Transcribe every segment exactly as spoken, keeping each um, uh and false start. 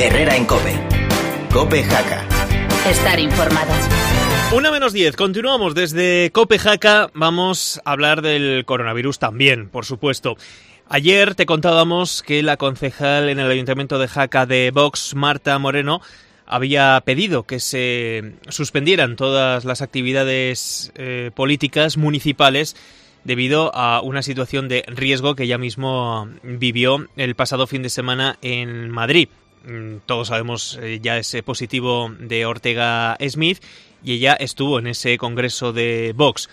Herrera en COPE. COPE Jaca. Estar informado. Una menos diez, continuamos desde COPE Jaca. Vamos a hablar del coronavirus también, por supuesto. Ayer te contábamos que la concejal en el Ayuntamiento de Jaca de Vox, Marta Moreno, había pedido que se suspendieran todas las actividades eh, políticas municipales debido a una situación de riesgo que ella mismo vivió el pasado fin de semana en Madrid. Todos sabemos eh, ya ese positivo de Ortega Smith y ella estuvo en ese congreso de Vox.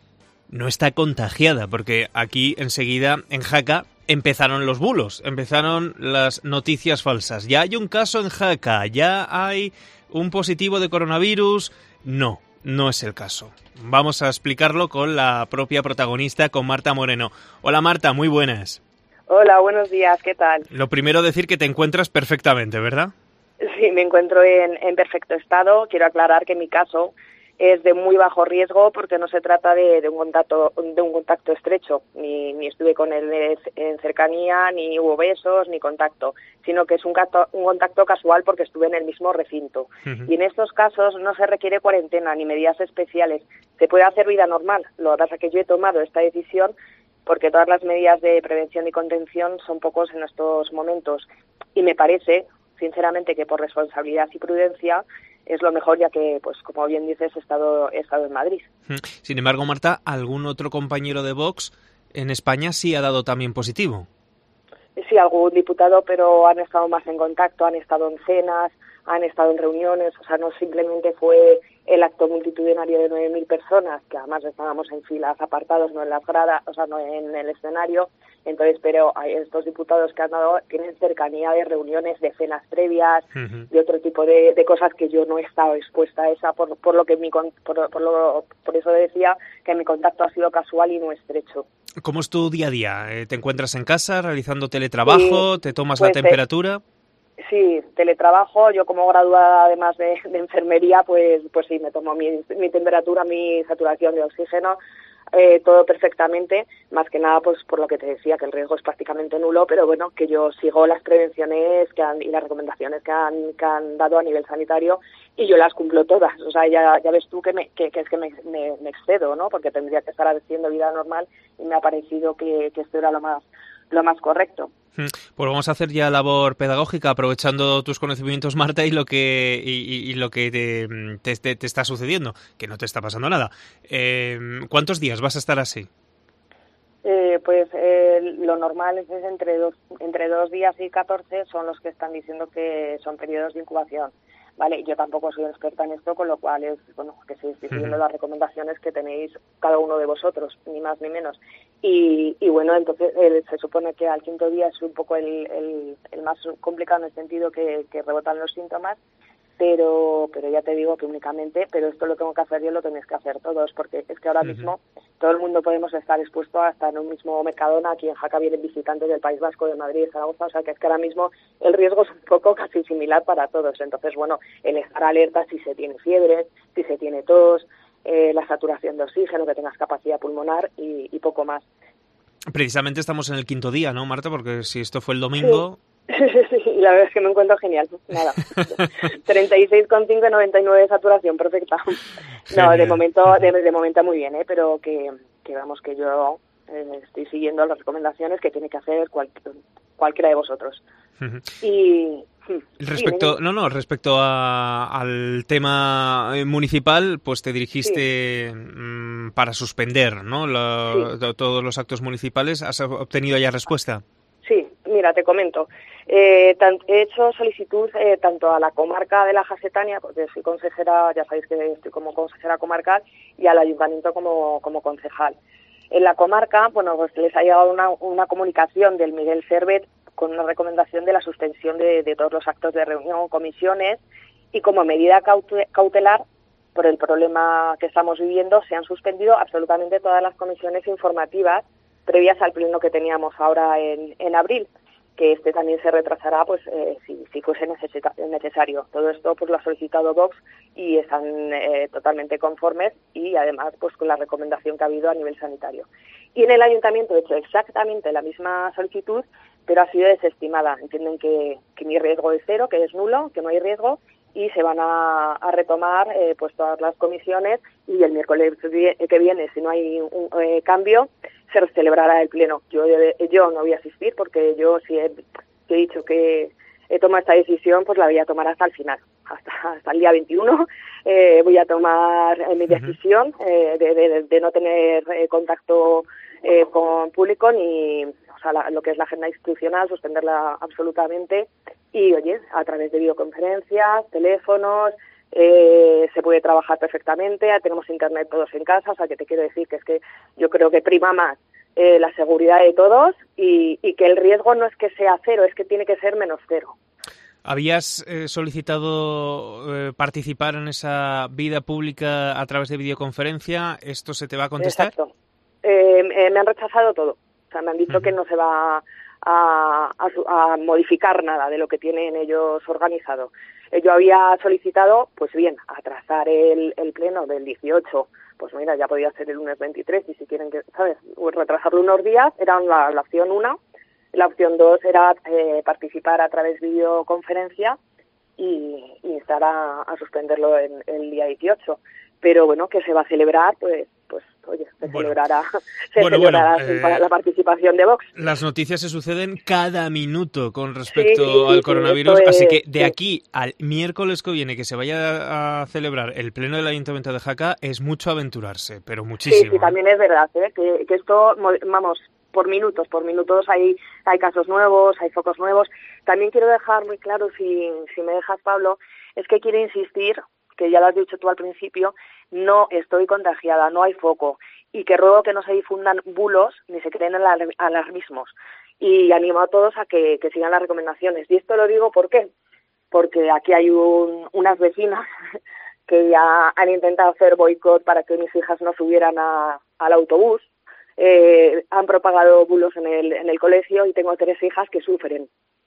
No está contagiada porque aquí enseguida en Jaca empezaron los bulos, empezaron las noticias falsas. Ya hay un caso en Jaca, ya hay un positivo de coronavirus. No, no es el caso. Vamos a explicarlo con la propia protagonista, con Marta Moreno. Hola Marta, muy buenas. Hola, buenos días, ¿qué tal? Lo primero, decir que te encuentras perfectamente, ¿verdad? Sí, me encuentro en, en perfecto estado. Quiero aclarar que mi caso es de muy bajo riesgo porque no se trata de, de un contacto de un contacto estrecho, ni, ni estuve con él en cercanía, ni hubo besos, ni contacto, sino que es un, gato, un contacto casual porque estuve en el mismo recinto. Uh-huh. Y en estos casos no se requiere cuarentena ni medidas especiales. Se puede hacer vida normal. Lo que pasa es que yo he tomado esta decisión porque todas las medidas de prevención y contención son pocos en estos momentos. Y me parece, sinceramente, que por responsabilidad y prudencia es lo mejor, ya que, pues como bien dices, he estado, he estado en Madrid. Sin embargo, Marta, ¿algún otro compañero de Vox en España sí ha dado también positivo? Sí, algún diputado, pero han estado más en contacto, han estado en cenas, han estado en reuniones, o sea, no simplemente fue el acto multitudinario de nueve mil personas, que además estábamos en filas apartados, no en las gradas, o sea, no en el escenario. Entonces, pero hay estos diputados que han dado, tienen cercanía de reuniones, de cenas previas, uh-huh. de otro tipo de, de cosas que yo no he estado expuesta a esa, por, por lo que mi por, por, lo, por eso decía que mi contacto ha sido casual y no estrecho. ¿Cómo es tu día a día? ¿Te encuentras en casa realizando teletrabajo? Sí, ¿te tomas pues la temperatura? Te, sí, teletrabajo. Yo como graduada además de, de enfermería, pues pues sí, me tomo mi, mi temperatura, mi saturación de oxígeno, eh, todo perfectamente. Más que nada, pues por lo que te decía, que el riesgo es prácticamente nulo, pero bueno, que yo sigo las prevenciones que han, y las recomendaciones que han, que han dado a nivel sanitario y yo las cumplo todas. O sea, ya, ya ves tú que, me, que, que es que me, me, me excedo, ¿no? Porque tendría que estar haciendo vida normal y me ha parecido que, que esto era lo más lo más correcto. Pues vamos a hacer ya labor pedagógica aprovechando tus conocimientos, Marta, y lo que y, y lo que te, te, te está sucediendo, que no te está pasando nada. Eh, ¿Cuántos días vas a estar así? Eh, pues eh, lo normal es, es entre dos entre dos días y catorce son los que están diciendo que son periodos de incubación. Vale, yo tampoco soy experta en esto, con lo cual es bueno que se estoy siguiendo uh-huh. las recomendaciones que tenéis cada uno de vosotros, ni más ni menos. Y, y bueno, entonces eh, se supone que al quinto día es un poco el, el, el más complicado en el sentido que, que rebotan los síntomas, pero pero ya te digo que únicamente, pero esto lo tengo que hacer yo, lo tenéis que hacer todos, porque es que ahora uh-huh. mismo todo el mundo podemos estar expuesto hasta en un mismo Mercadona. Aquí en Jaca vienen visitantes del País Vasco, de Madrid, de Zaragoza, o sea que es que ahora mismo el riesgo es un poco casi similar para todos. Entonces, bueno, el estar alerta si se tiene fiebre, si se tiene tos, eh, la saturación de oxígeno, que tengas capacidad pulmonar y, y poco más. Precisamente estamos en el quinto día, ¿no, Marta? Porque si esto fue el domingo... Sí. Sí, la verdad es que me encuentro genial. Nada, treinta y seis coma cinco y noventa y nueve de saturación, perfecta. No, de momento, de, de momento muy bien, ¿eh? Pero que, que vamos, que yo eh, estoy siguiendo las recomendaciones que tiene que hacer cual, cualquiera de vosotros. Uh-huh. Y respecto, no, no, respecto a, al tema municipal, pues te dirigiste sí. mmm, para suspender, ¿no? La, sí. Todos los actos municipales. ¿Has obtenido ya respuesta? Sí, mira, te comento. Eh, tan, he hecho solicitud eh, tanto a la comarca de la Jasetania, porque soy consejera, ya sabéis que estoy como consejera comarcal, y al ayuntamiento como, como concejal. En la comarca, bueno, pues les ha llegado una, una comunicación del Miguel Servet con una recomendación de la suspensión de, de todos los actos de reunión, comisiones, y como medida cautelar, por el problema que estamos viviendo, se han suspendido absolutamente todas las comisiones informativas previas al pleno que teníamos ahora en, en abril, que este también se retrasará pues eh, si, si fuese necesita, necesario. Todo esto pues lo ha solicitado Vox y están eh, totalmente conformes y además pues con la recomendación que ha habido a nivel sanitario. Y en el ayuntamiento he hecho exactamente la misma solicitud, pero ha sido desestimada. Entienden que, que mi riesgo es cero, que es nulo, que no hay riesgo, y se van a, a retomar eh, pues todas las comisiones, y el miércoles que viene, si no hay un eh, cambio, se celebrará el pleno. Yo, yo no voy a asistir porque yo si he, he dicho que he tomado esta decisión, pues la voy a tomar hasta el final, hasta, hasta el día veintiuno. Eh, voy a tomar eh, mi decisión eh, de, de, de no tener eh, contacto eh, con público ni, o sea, la, lo que es la agenda institucional, suspenderla absolutamente. Y oye, a través de videoconferencias, teléfonos, eh, se puede trabajar perfectamente, ya tenemos internet todos en casa, o sea que te quiero decir que es que yo creo que prima más eh, la seguridad de todos y, y que el riesgo no es que sea cero, es que tiene que ser menos cero. ¿Habías eh, solicitado eh, participar en esa vida pública a través de videoconferencia? ¿Esto se te va a contestar? Exacto. Eh, eh, me han rechazado todo. O sea, me han dicho uh-huh. que no se va a, a, a modificar nada de lo que tienen ellos organizado. Eh, yo había solicitado, pues bien, atrasar el, el pleno del dieciocho. Pues mira, ya podía ser el lunes veintitrés y si quieren que, ¿sabes? Retrasarlo unos días, era la, la opción una. La opción dos era eh, participar a través de videoconferencia y, y instar a, a suspenderlo en el día dieciocho. Pero bueno, que se va a celebrar, pues, pues oye, se bueno. celebrará, se bueno, celebrará bueno, eh, la participación de Vox. Las noticias se suceden cada minuto con respecto sí, sí, al sí, coronavirus, es, así que de sí. aquí al miércoles que viene que se vaya a celebrar el pleno del Ayuntamiento de Jaca es mucho aventurarse, pero muchísimo. Sí, sí, también es verdad, ¿eh? que, que esto, vamos, por minutos, por minutos hay hay casos nuevos, hay focos nuevos. También quiero dejar muy claro, si, si me dejas, Pablo, es que quiero insistir, que ya lo has dicho tú al principio, no estoy contagiada, no hay foco, y que ruego que no se difundan bulos ni se creen alarmismos. Y animo a todos a que, que sigan las recomendaciones. Y esto lo digo, ¿por qué? Porque aquí hay un, unas vecinas que ya han intentado hacer boicot para que mis hijas no subieran a, al autobús. Eh, han propagado bulos en el, en el colegio y tengo tres hijas que sufren.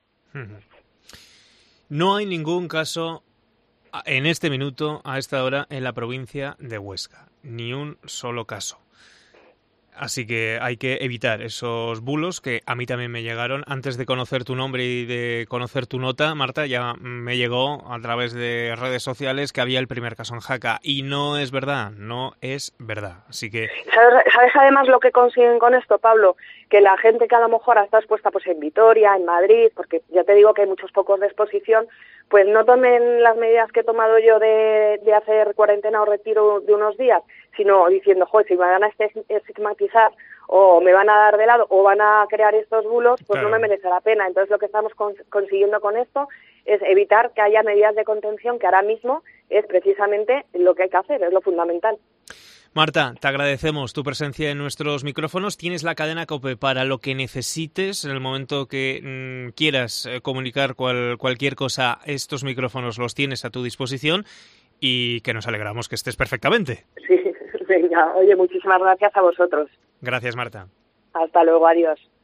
No hay ningún caso en este minuto, a esta hora, en la provincia de Huesca. Ni un solo caso. Así que hay que evitar esos bulos que a mí también me llegaron. Antes de conocer tu nombre y de conocer tu nota, Marta, ya me llegó a través de redes sociales que había el primer caso en Jaca. Y no es verdad, no es verdad. Así que... ¿Sabes, ¿Sabes además lo que consiguen con esto, Pablo? Que la gente que a lo mejor está expuesta pues en Vitoria, en Madrid, porque ya te digo que hay muchos pocos de exposición, pues no tomen las medidas que he tomado yo de, de hacer cuarentena o retiro de unos días, sino diciendo, joder, si me van a estigmatizar o me van a dar de lado o van a crear estos bulos, pues claro, no me merece la pena. Entonces lo que estamos con, consiguiendo con esto es evitar que haya medidas de contención, que ahora mismo es precisamente lo que hay que hacer, es lo fundamental. Marta, te agradecemos tu presencia en nuestros micrófonos. Tienes la cadena COPE para lo que necesites. En el momento que mmm, quieras eh, comunicar cual, cualquier cosa, estos micrófonos los tienes a tu disposición y que nos alegramos que estés perfectamente. Sí, venga. Oye, muchísimas gracias a vosotros. Gracias, Marta. Hasta luego, adiós.